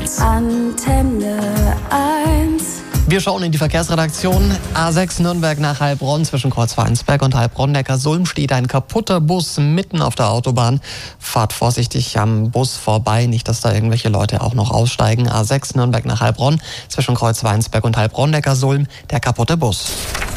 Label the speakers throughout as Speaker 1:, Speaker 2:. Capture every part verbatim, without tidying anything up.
Speaker 1: eins.
Speaker 2: Antenne eins.
Speaker 3: Wir schauen in die Verkehrsredaktion. A sechs Nürnberg nach Heilbronn. Zwischen Kreuzweinsberg und Heilbronn-Neckarsulm steht ein kaputter Bus mitten auf der Autobahn. Fahrt vorsichtig am Bus vorbei, nicht, dass da irgendwelche Leute auch noch aussteigen. A sechs Nürnberg nach Heilbronn. Zwischen Kreuzweinsberg und Heilbronn-Neckarsulm der kaputte Bus.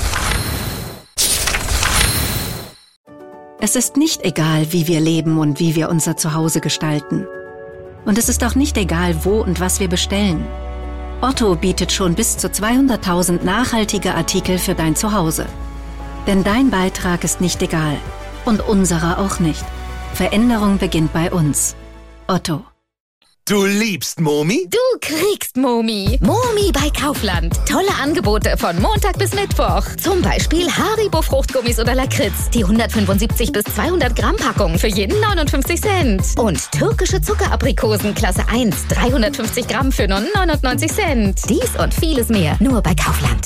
Speaker 4: Es ist nicht egal, wie wir leben und wie wir unser Zuhause gestalten. Und es ist auch nicht egal, wo und was wir bestellen. Otto bietet schon bis zu zweihunderttausend nachhaltige Artikel für dein Zuhause. Denn dein Beitrag ist nicht egal. Und unserer auch nicht. Veränderung beginnt bei uns. Otto.
Speaker 5: Du liebst Momi?
Speaker 6: Du kriegst Momi. Momi bei Kaufland. Tolle Angebote von Montag bis Mittwoch. Zum Beispiel Haribo Fruchtgummis oder Lakritz. Die hundertfünfundsiebzig bis zweihundert Gramm Packung für jeden neunundfünfzig Cent. Und türkische Zuckeraprikosen Klasse eins. dreihundertfünfzig Gramm für nur neunundneunzig Cent. Dies und vieles mehr. Nur bei Kaufland.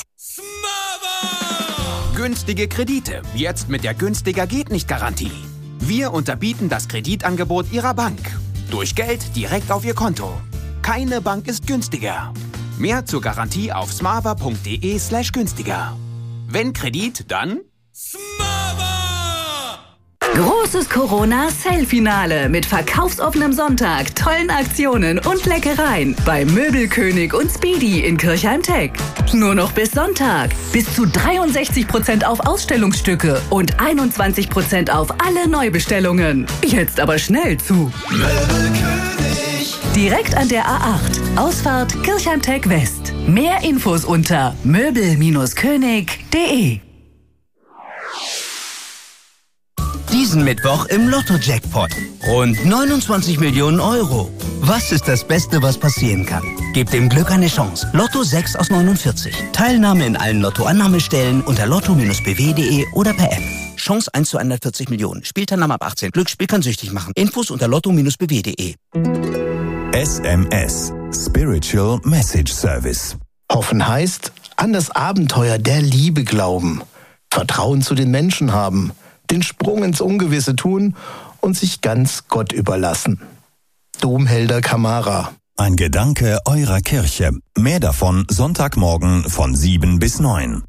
Speaker 5: Günstige Kredite. Jetzt mit der Günstiger geht nicht Garantie. Wir unterbieten das Kreditangebot Ihrer Bank. Durch Geld direkt auf Ihr Konto. Keine Bank ist günstiger. Mehr zur Garantie auf smava.de slash günstiger. Wenn Kredit, dann Smava!
Speaker 7: Großes Corona-Sale-Finale mit verkaufsoffenem Sonntag, tollen Aktionen und Leckereien bei Möbelkönig und Speedy in Kirchheim-Tech. Nur noch bis Sonntag. Bis zu dreiundsechzig Prozent auf Ausstellungsstücke und einundzwanzig Prozent auf alle Neubestellungen. Jetzt aber schnell zu Möbelkönig. Direkt an der A acht. Ausfahrt Kirchheim-Tech West. Mehr Infos unter möbel König punkt de.
Speaker 8: Diesen Mittwoch im Lotto-Jackpot. Rund neunundzwanzig Millionen Euro. Was ist das Beste, was passieren kann? Gebt dem Glück eine Chance. Lotto sechs aus neunundvierzig. Teilnahme in allen Lotto-Annahmestellen unter lotto Bindestrich b w punkt de oder per App. Chance eins zu hundertvierzig Millionen. Spielteilnahme ab achtzehn. Glücksspiel kann süchtig machen. Infos unter lotto Bindestrich b w punkt de.
Speaker 9: S M S. Spiritual Message Service.
Speaker 10: Hoffen heißt, an das Abenteuer der Liebe glauben. Vertrauen zu den Menschen haben. Den Sprung ins Ungewisse tun und sich ganz Gott überlassen. Domhelder Kamara.
Speaker 9: Ein Gedanke eurer Kirche. Mehr davon Sonntagmorgen von sieben bis neun.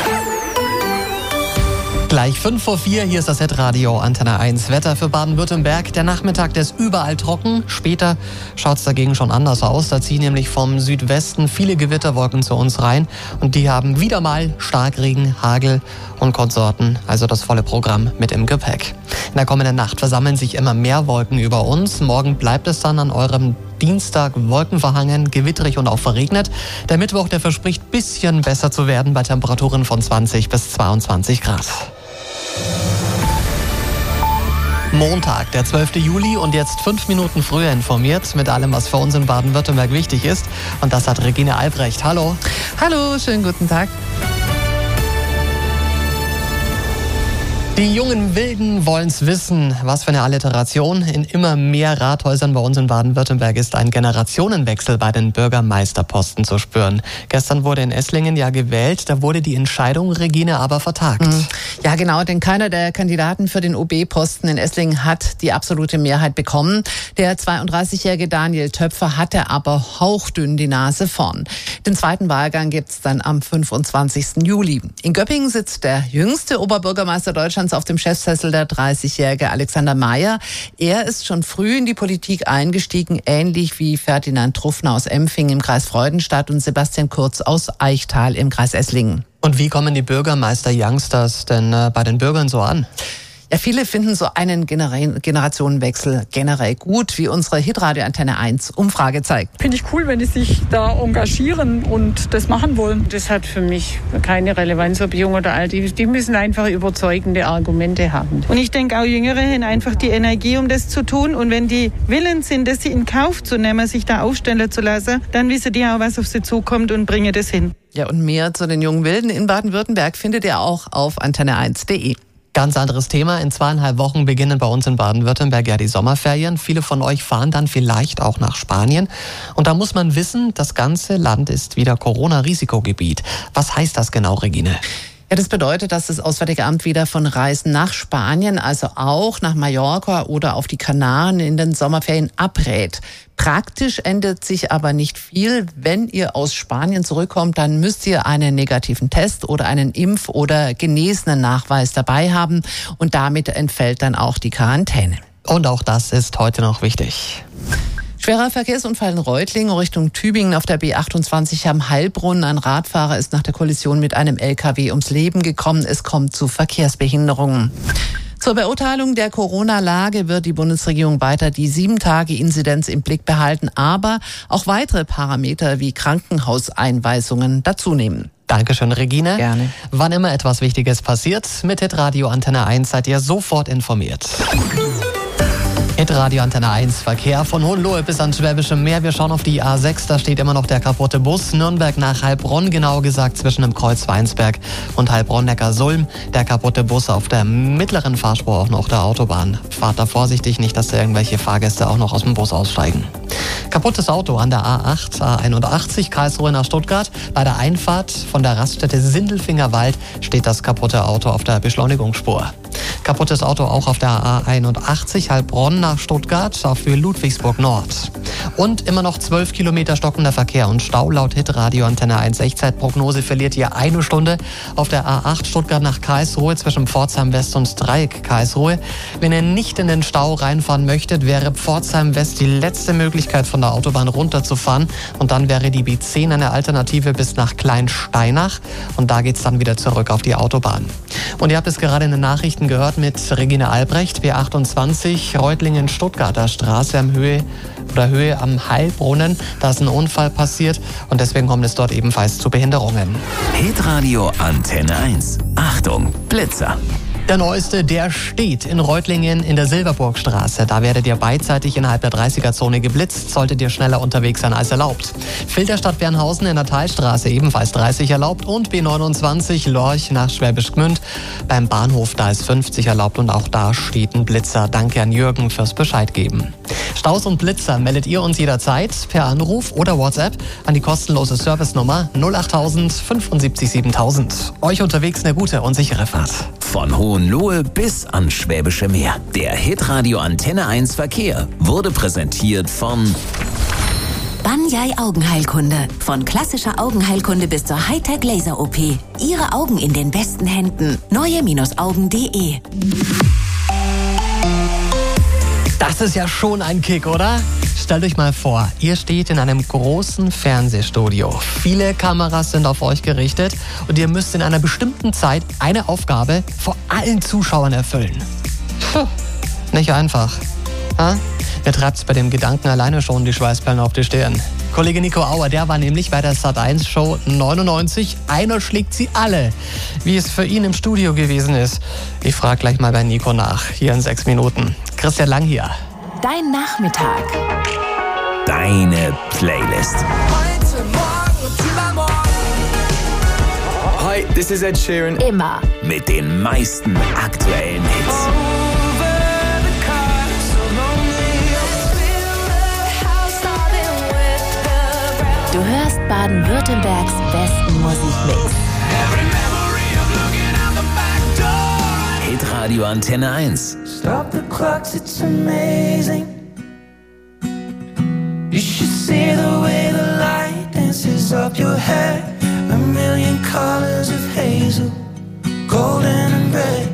Speaker 3: Gleich fünf vor vier, hier ist das Hitradio Antenne eins. Wetter für Baden-Württemberg. Der Nachmittag, der ist überall trocken. Später schaut es dagegen schon anders aus. Da ziehen nämlich vom Südwesten viele Gewitterwolken zu uns rein. Und die haben wieder mal Starkregen, Hagel und Konsorten. Also das volle Programm mit im Gepäck. In der kommenden Nacht versammeln sich immer mehr Wolken über uns. Morgen bleibt es dann an eurem Dienstag wolkenverhangen, gewitterig und auch verregnet. Der Mittwoch, der verspricht bisschen besser zu werden bei Temperaturen von zwanzig bis zweiundzwanzig Grad. Montag, der zwölfte Juli und jetzt fünf Minuten früher informiert mit allem, was für uns in Baden-Württemberg wichtig ist. Und das hat Regine Albrecht. Hallo.
Speaker 11: Hallo, schönen guten Tag.
Speaker 3: Die jungen Wilden wollen's wissen. Was für eine Alliteration. In immer mehr Rathäusern bei uns in Baden-Württemberg ist ein Generationenwechsel bei den Bürgermeisterposten zu spüren. Gestern wurde in Esslingen ja gewählt. Da wurde die Entscheidung, Regine, aber vertagt.
Speaker 11: Ja, genau, denn keiner der Kandidaten für den O B-Posten in Esslingen hat die absolute Mehrheit bekommen. Der zweiunddreißigjährige Daniel Töpfer hatte aber hauchdünn die Nase vorn. Den zweiten Wahlgang gibt's dann am fünfundzwanzigsten Juli. In Göppingen sitzt der jüngste Oberbürgermeister Deutschlands auf dem Chefsessel, der dreißigjährige Alexander Maier. Er ist schon früh in die Politik eingestiegen, ähnlich wie Ferdinand Truffner aus Empfing im Kreis Freudenstadt und Sebastian Kurz aus Eichtal im Kreis Esslingen.
Speaker 3: Und wie kommen die Bürgermeister-Youngsters denn äh, bei den Bürgern so an?
Speaker 11: Ja, viele finden so einen Gener- Generationenwechsel generell gut, wie unsere Hitradio Antenne eins Umfrage zeigt.
Speaker 12: Finde ich cool, wenn die sich da engagieren und das machen wollen.
Speaker 13: Das hat für mich keine Relevanz, ob jung oder alt. Die müssen einfach überzeugende Argumente haben.
Speaker 14: Und ich denke, auch Jüngere haben einfach die Energie, um das zu tun. Und wenn die willens sind, das in Kauf zu nehmen, sich da aufstellen zu lassen, dann wissen die auch, was auf sie zukommt und bringen das hin.
Speaker 11: Ja, und mehr zu den jungen Wilden in Baden-Württemberg findet ihr auch auf antenne eins punkt de.
Speaker 3: Ganz anderes Thema. In zweieinhalb Wochen beginnen bei uns in Baden-Württemberg ja die Sommerferien. Viele von euch fahren dann vielleicht auch nach Spanien. Und da muss man wissen, das ganze Land ist wieder Corona-Risikogebiet. Was heißt das genau, Regine?
Speaker 11: Ja, das bedeutet, dass das Auswärtige Amt wieder von Reisen nach Spanien, also auch nach Mallorca oder auf die Kanaren in den Sommerferien abrät. Praktisch ändert sich aber nicht viel. Wenn ihr aus Spanien zurückkommt, dann müsst ihr einen negativen Test oder einen Impf- oder genesenen Nachweis dabei haben und damit entfällt dann auch die Quarantäne.
Speaker 3: Und auch das ist heute noch wichtig.
Speaker 11: Schwerer Verkehrsunfall in Reutlingen Richtung Tübingen auf der B achtundzwanzig am Heilbronn. Ein Radfahrer ist nach der Kollision mit einem L K W ums Leben gekommen. Es kommt zu Verkehrsbehinderungen. Zur Beurteilung der Corona-Lage wird die Bundesregierung weiter die sieben-Tage-Inzidenz im Blick behalten, aber auch weitere Parameter wie Krankenhauseinweisungen dazunehmen.
Speaker 3: Dankeschön, Regine.
Speaker 11: Gerne.
Speaker 3: Wann immer etwas Wichtiges passiert, mit Hitradio Antenne eins seid ihr sofort informiert. Hitradio Antenne eins Verkehr von Hohenlohe bis ans Schwäbische Meer. Wir schauen auf die A sechs, da steht immer noch der kaputte Bus. Nürnberg nach Heilbronn, genau gesagt zwischen dem Kreuz Weinsberg und Heilbronn-Neckar-Sulm. Der kaputte Bus auf der mittleren Fahrspur auch noch der Autobahn. Fahrt da vorsichtig, nicht, dass da irgendwelche Fahrgäste auch noch aus dem Bus aussteigen. Kaputtes Auto an der A acht, A einundachtzig, Karlsruhe nach Stuttgart. Bei der Einfahrt von der Raststätte Sindelfingerwald steht das kaputte Auto auf der Beschleunigungsspur. Kaputtes Auto auch auf der A einundachtzig, Heilbronn nach Stuttgart, auf Höhe Ludwigsburg Nord. Und immer noch zwölf Kilometer stockender Verkehr und Stau. Laut Hitradio Antenne eins Echtzeitprognose verliert ihr eine Stunde auf der A acht Stuttgart nach Karlsruhe zwischen Pforzheim West und Dreieck Karlsruhe. Wenn ihr nicht in den Stau reinfahren möchtet, wäre Pforzheim West die letzte Möglichkeit, von der Autobahn runterzufahren. Und dann wäre die B zehn eine Alternative bis nach Kleinsteinach. Und da geht's dann wieder zurück auf die Autobahn. Und ihr habt es gerade in den Nachrichten gehört mit Regine Albrecht, B achtundzwanzig, Reutlingen, Stuttgarter Straße am Höhe oder Höhe am Heilbrunnen. Da ist ein Unfall passiert und deswegen kommt es dort ebenfalls zu Behinderungen.
Speaker 1: Hitradio Antenne eins. Achtung, Blitzer.
Speaker 3: Der neueste, der steht in Reutlingen in der Silberburgstraße. Da werdet ihr beidseitig innerhalb der dreißiger-Zone geblitzt, solltet ihr schneller unterwegs sein als erlaubt. Filderstadt Bernhausen in der Teilstraße ebenfalls dreißig erlaubt und B neunundzwanzig Lorch nach Schwäbisch Gmünd. Beim Bahnhof, da ist fünfzig erlaubt und auch da steht ein Blitzer. Danke an Jürgen fürs Bescheid geben. Staus und Blitzer meldet ihr uns jederzeit per Anruf oder WhatsApp an die kostenlose Servicenummer null acht null fünf sieben sieben tausend. Euch unterwegs eine gute und sichere Fahrt.
Speaker 1: Von Hohenlohe bis ans Schwäbische Meer. Der Hitradio Antenne eins Verkehr wurde präsentiert von
Speaker 15: Banyai Augenheilkunde. Von klassischer Augenheilkunde bis zur Hightech-Laser-O P. Ihre Augen in den besten Händen. neue-augen punkt de.
Speaker 3: Das ist ja schon ein Kick, oder? Stellt euch mal vor, ihr steht in einem großen Fernsehstudio. Viele Kameras sind auf euch gerichtet und ihr müsst in einer bestimmten Zeit eine Aufgabe vor allen Zuschauern erfüllen. Puh, nicht einfach. Ha? Mir treibt's bei dem Gedanken alleine schon die Schweißperlen auf die Stirn. Kollege Nico Auer, der war nämlich bei der Sat eins Show neunundneunzig. Einer schlägt sie alle. Wie es für ihn im Studio gewesen ist, ich frage gleich mal bei Nico nach. Hier in sechs Minuten. Christian Lang hier.
Speaker 15: Dein Nachmittag.
Speaker 1: Deine Playlist.
Speaker 16: Heute, morgen und übermorgen. Hi, this is Ed Sheeran.
Speaker 15: Immer.
Speaker 1: Mit den meisten aktuellen Hits.
Speaker 15: Du hörst Baden-Württembergs besten Musikmix.
Speaker 1: Hitradio Antenne eins.
Speaker 16: Stop the clocks, it's amazing. You should see the way the light dances up your hair. A million colors of hazel, golden and red.